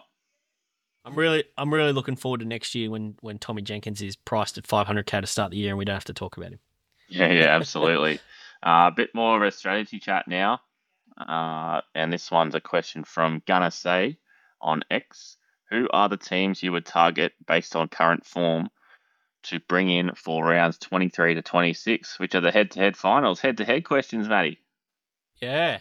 I'm really, I'm really looking forward to next year when when Tommy Jenkins is priced at five hundred K to start the year, and we don't have to talk about him. Yeah, yeah, absolutely. Uh, a bit more of a strategy chat now. Uh, and this one's a question from Gunnar Say on X. Who are the teams you would target based on current form to bring in for rounds twenty-three to twenty-six, which are the head-to-head finals? Head-to-head questions, Matty. Yeah.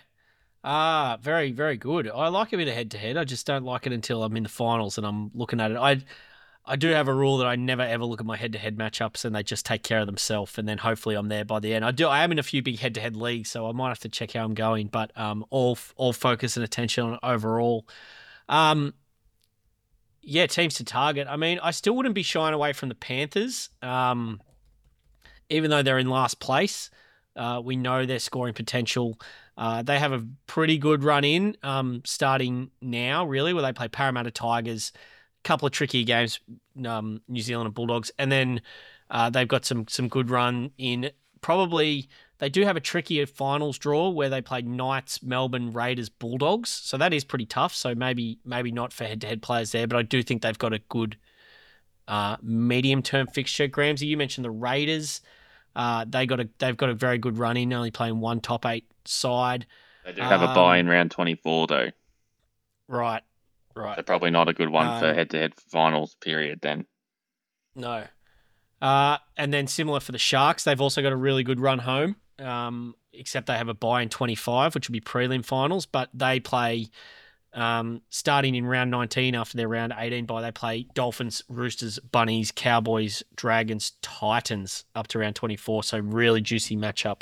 Ah, very, very good. I like a bit of head-to-head. I just don't like it until I'm in the finals and I'm looking at it. I I do have a rule that I never ever look at my head-to-head matchups and they just take care of themselves, and then hopefully I'm there by the end. I do. I am in a few big head-to-head leagues, so I might have to check how I'm going. But um, all all focus and attention on overall. Um, yeah, teams to target. I mean, I still wouldn't be shying away from the Panthers, um, even though they're in last place. Uh, we know their scoring potential. Uh, they have a pretty good run in um, starting now, really, where they play Parramatta Tigers. Couple of tricky games, um, New Zealand and Bulldogs, and then uh, they've got some some good run in. Probably they do have a trickier finals draw where they play Knights, Melbourne, Raiders, Bulldogs, so that is pretty tough. So maybe maybe not for head to head players there, but I do think they've got a good uh, medium term fixture. Gramsy, you mentioned the Raiders. Uh, they got a they've got a very good run in, only playing one top eight side. They do have um, a buy in round twenty-four though. Right. Right. So probably not a good one um, for head-to-head finals period then. No. Uh, and then similar for the Sharks, they've also got a really good run home, um, except they have a bye in twenty-five, which would be prelim finals, but they play um, starting in round nineteen after their round eighteen bye, they play Dolphins, Roosters, Bunnies, Cowboys, Dragons, Titans up to round twenty-four, so really juicy matchup.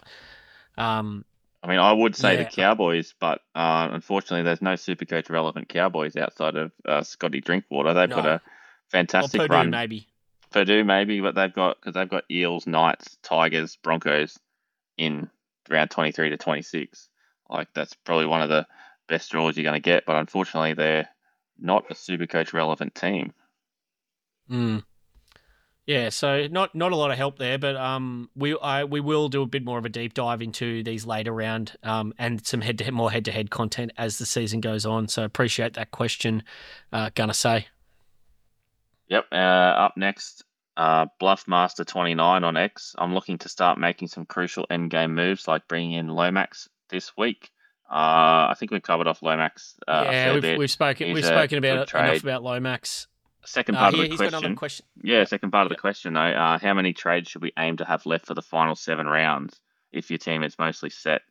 Um, I mean, I would say Yeah. the Cowboys, but uh, unfortunately, there's no Supercoach relevant Cowboys outside of uh, Scotty Drinkwater. They've got No. a fantastic Purdue, run. maybe. Purdue maybe, but they've got because they've got Eels, Knights, Tigers, Broncos in round twenty-three to twenty-six. Like that's probably one of the best draws you're going to get, but unfortunately they're not a Supercoach relevant team. Mm. Yeah, so not not a lot of help there, but um, we I we will do a bit more of a deep dive into these later round um, and some head to more head to head content as the season goes on. So appreciate that question, uh, gonna say. Yep. Uh, up next, uh, Bluffmaster twenty-nine on X. I'm looking to start making some crucial end game moves, like bringing in Lomax this week. Uh, I think we've covered off Lomax uh, a yeah, fair we've bit. we've spoken He's we've a spoken about good it, trade. enough about Lomax. Second Uh, part of he, the he's got another question. question. Yeah, second part of the Yep. question though. Uh, how many trades should we aim to have left for the final seven rounds if your team is mostly set?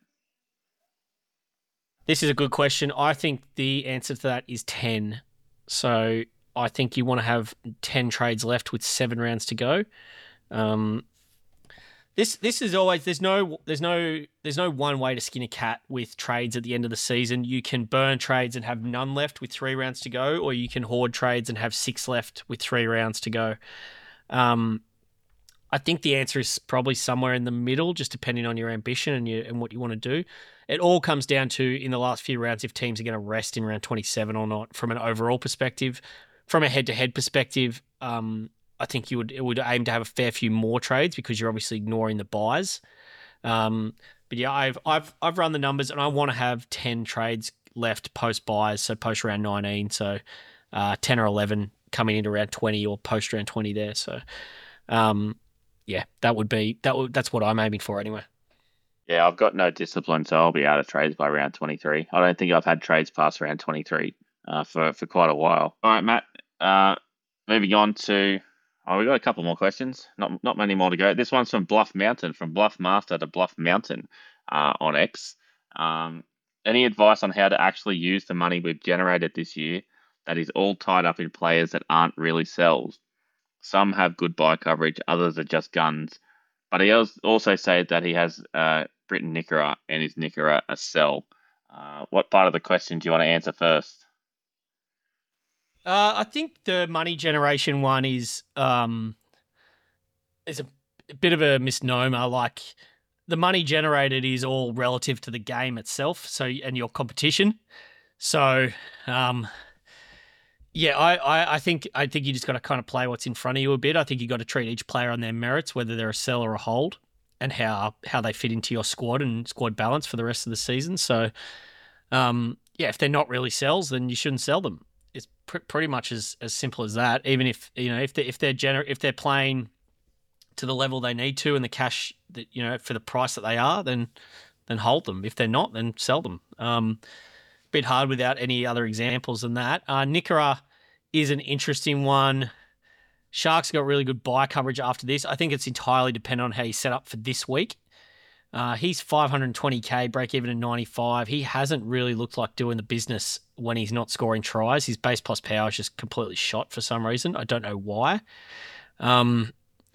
This is a good question. I think the answer to that is ten. So I think you want to have ten trades left with seven rounds to go. Um, this this is always there's no there's no there's no one way to skin a cat with trades at the end of the season. You can burn trades and have none left with three rounds to go, or you can hoard trades and have six left with three rounds to go. Um, I think the answer is probably somewhere in the middle, just depending on your ambition and your and what you want to do. It all comes down to in the last few rounds if teams are going to rest in round twenty-seven or not. From an overall perspective, from a head-to-head perspective, um, I think you would it would aim to have a fair few more trades because you're obviously ignoring the buys. Um, but yeah, I've I've I've run the numbers and I want to have ten trades left post buys, so post round nineteen, so uh, ten or eleven coming into round twenty or post round twenty there. So, um, yeah, that would be that. Would, that's what I'm aiming for anyway. Yeah, I've got no discipline, so I'll be out of trades by round twenty-three. I don't think I've had trades past round twenty-three uh, for for quite a while. All right, Matt. Uh, moving on to oh, we got a couple more questions. Not not many more to go. This one's from Bluff Mountain, from Bluff Master to Bluff Mountain uh, on X. Um, any advice on how to actually use the money we've generated this year that is all tied up in players that aren't really sells? Some have good buy coverage, others are just guns. But he also said that he has uh, Britton Nickera and his Nickera a sell. Uh, what part of the question do you want to answer first? Uh, I think the money generation one is um, is a, a bit of a misnomer. Like the money generated is all relative to the game itself, so and your competition. So, um, yeah, I, I, I think I think you just got to kind of play what's in front of you a bit. I think you got to treat each player on their merits, whether they're a sell or a hold, and how how they fit into your squad and squad balance for the rest of the season. So, um, yeah, if they're not really sells, then you shouldn't sell them. It's pr- pretty much as, as simple as that. Even if you know if they if they're gener- if they're playing to the level they need to and the cash that you know for the price that they are, then then hold them. If they're not, then sell them. Um, bit hard without any other examples than that. Uh, Nickera is an interesting one. Sharks got really good buy coverage after this. I think it's entirely dependent on how you set up for this week. Uh, he's five hundred twenty K, break even at ninety-five. He hasn't really looked like doing the business when he's not scoring tries. His base plus power is just completely shot for some reason. I don't know why. Um,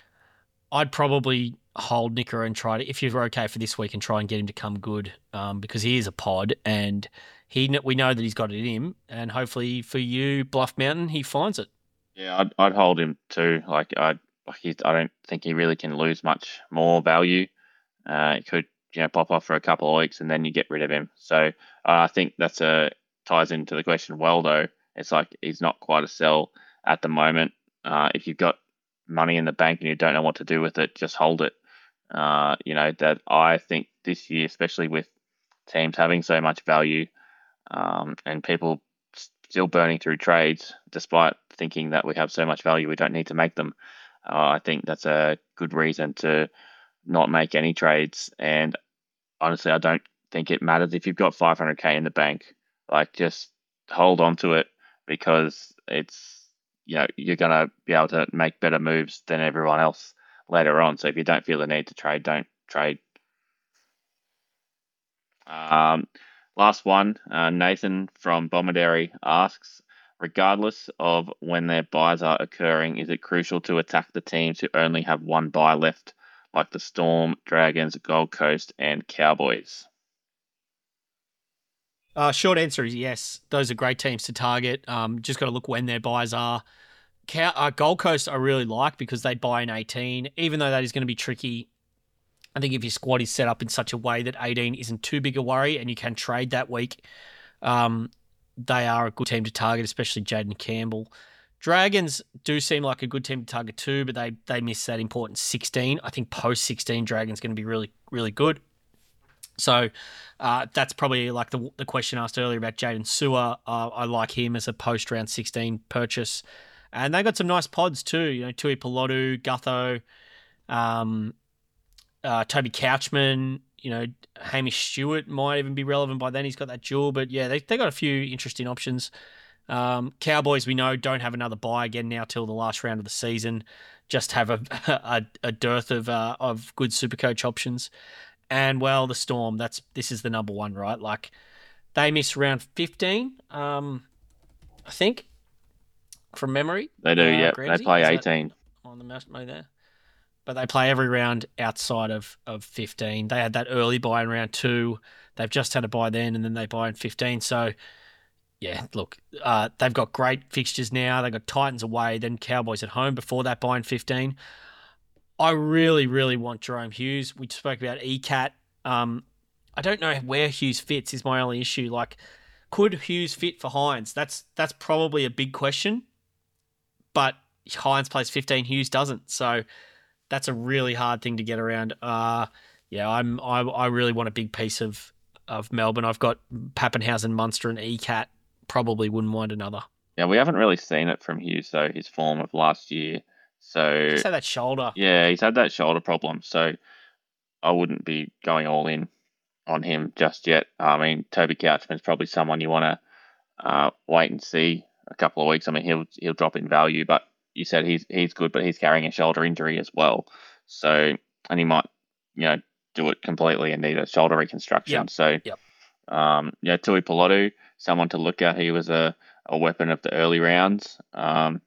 I'd probably hold Nickera and try to, if you're okay for this week, and try and get him to come good um, because he is a pod and he we know that he's got it in him. And hopefully for you, Bluff Mountain, he finds it. Yeah, I'd, I'd hold him too. Like I, like he, I don't think he really can lose much more value. Uh, it could, you know, pop off for a couple of weeks and then you get rid of him. So uh, I think that's a ties into the question well. Though it's like he's not quite a sell at the moment. Uh, if you've got money in the bank and you don't know what to do with it, just hold it. Uh, you know that I think this year, especially with teams having so much value um, and people still burning through trades, despite thinking that we have so much value, we don't need to make them. Uh, I think that's a good reason to not make any trades. And honestly, I don't think it matters if you've got five hundred K in the bank. Like, just hold on to it because it's, you know, you're going to be able to make better moves than everyone else later on. So if you don't feel the need to trade, don't trade. Um, last one, uh, Nathan from Bombardary asks, regardless of when their buys are occurring, is it crucial to attack the teams who only have one buy left, like the Storm, Dragons, Gold Coast, and Cowboys? Uh, short answer is yes. Those are great teams to target. Um, just got to look when their buys are. Cow- uh, Gold Coast I really like because they buy in eighteen, even though that is going to be tricky. I think if your squad is set up in such a way that eighteen isn't too big a worry and you can trade that week, um, they are a good team to target, especially Jaden Campbell. Dragons do seem like a good team to target too, but they they miss that important sixteen. I think post sixteen Dragons going to be really, really good. So uh, that's probably like the the question asked earlier about Jaden Sewer. Uh, I like him as a post round sixteen purchase. And they got some nice pods too. You know, Tui Pelotu, Gutho, um, uh, Toby Couchman, you know, Hamish Stewart might even be relevant by then. He's got that jewel. But yeah, they they got a few interesting options. Um, Cowboys, we know, don't have another bye again now till the last round of the season. Just have a a, a dearth of uh, of good Supercoach options. And well, the Storm, that's this is the number one, right? Like they miss round fifteen, um, I think, from memory. They do, uh, yeah. Gramsci? They play Is that eighteen. on the mouse there. But they play every round outside of, of fifteen. They had that early bye in round two. They've just had a bye then, and then they bye in fifteen. So, yeah, look, uh, they've got great fixtures now. They've got Titans away, then Cowboys at home before that bye in fifteen. I really, really want Jerome Hughes. We spoke about E C A T. Um, I don't know where Hughes fits is my only issue. Like, could Hughes fit for Hines? That's that's probably a big question. But Hines plays fifteen, Hughes doesn't. So that's a really hard thing to get around. Uh, yeah, I'm I, I really want a big piece of, of Melbourne. I've got Pappenhausen, Munster, and E C A T. Probably wouldn't mind another. Yeah, we haven't really seen it from Hughes, though, his form of last year. So Just had that shoulder. yeah, he's had that shoulder problem. So I wouldn't be going all in on him just yet. I mean, Toby Couchman's probably someone you want to uh, wait and see a couple of weeks. I mean, he'll he'll drop in value, but you said he's he's good, but he's carrying a shoulder injury as well. So and he might you know do it completely and need a shoulder reconstruction. Yep. So Yep. um, yeah, Tui Pelotu, someone to look at. He was a, a weapon of the early rounds. Um,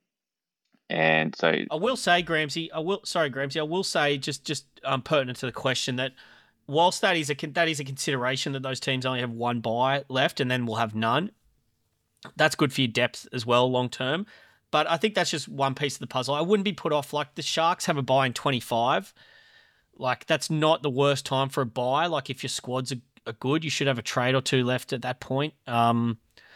And so I will say, Gramsci, I will sorry, Gramsci, I will say just just um, pertinent to the question that whilst that is a that is a consideration that those teams only have one bye left and then will have none, that's good for your depth as well long term. But I think that's just one piece of the puzzle. I wouldn't be put off. Like the Sharks have a bye in twenty-five. Like that's not the worst time for a bye. Like if your squads are, are good, you should have a trade or two left at that point. Um,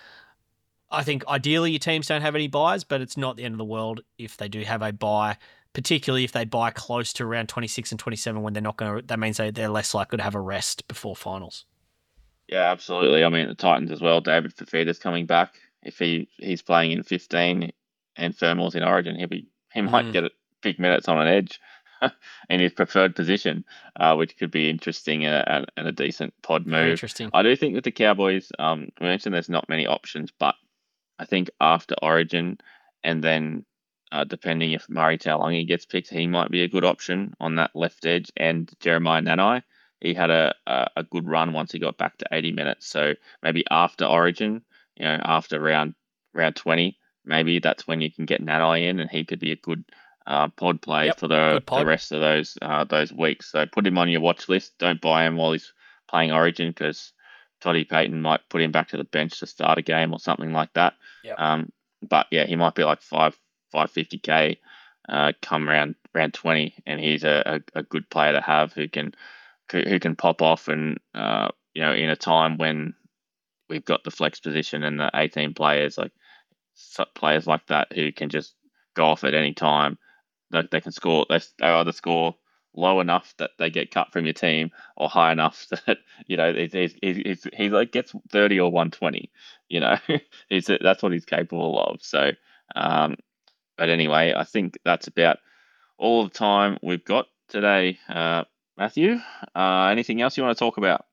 I think ideally your teams don't have any buys, but it's not the end of the world if they do have a buy, particularly if they buy close to around twenty-six and twenty-seven when they're not going to, that means they, they're less likely to have a rest before finals. yeah, absolutely. I mean, the Titans as well. David Fafita's coming back. If he, he's playing in fifteen and Fermor's in Origin, he'll be he might Mm. get big minutes on an edge in his preferred position, uh, which could be interesting and a, and a decent pod Very move. interesting. I do think with the Cowboys, um, we mentioned there's not many options, but I think after Origin and then uh, depending if Murray Taulagi gets picked, he might be a good option on that left edge. And Jeremiah Nanai, he had a, a, a good run once he got back to eighty minutes. So maybe after Origin, you know, after round round twenty, maybe that's when you can get Nanai in and he could be a good uh, pod play Yep, for the, good pod. the rest of those uh, those weeks. So put him on your watch list. Don't buy him while he's playing Origin because Toddy Payton might put him back to the bench to start a game or something like that. Yep. Um, but yeah, he might be like five five fifty k uh, come round round twenty, and he's a, a, a good player to have who can who can pop off and uh, you know in a time when we've got the flex position and the eighteen players like so- players like that who can just go off at any time. They, they can score. They, they either score low enough that they get cut from your team, or high enough that you know he's he's, he's, he like gets thirty or one twenty. You know, he's that's what he's capable of. So, um, but anyway, I think that's about all the time we've got today. Uh, Matthew, uh, anything else you want to talk about?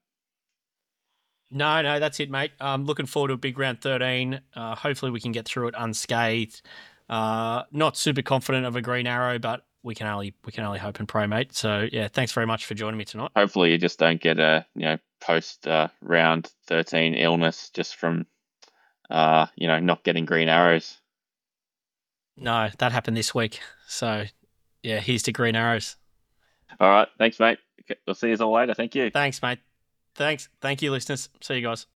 No, no, that's it, mate. I'm looking forward to a big round thirteen. Uh, hopefully we can get through it unscathed. Uh, not super confident of a green arrow, but we can only we can only hope and pray, mate. So yeah, thanks very much for joining me tonight. Hopefully you just don't get a you know post uh, round thirteen illness just from uh, you know not getting green arrows. No, that happened this week. So yeah, here's to green arrows. All right, thanks, mate. Okay, we'll see you all later. Thank you. Thanks, mate. Thanks. Thank you, listeners. See you guys.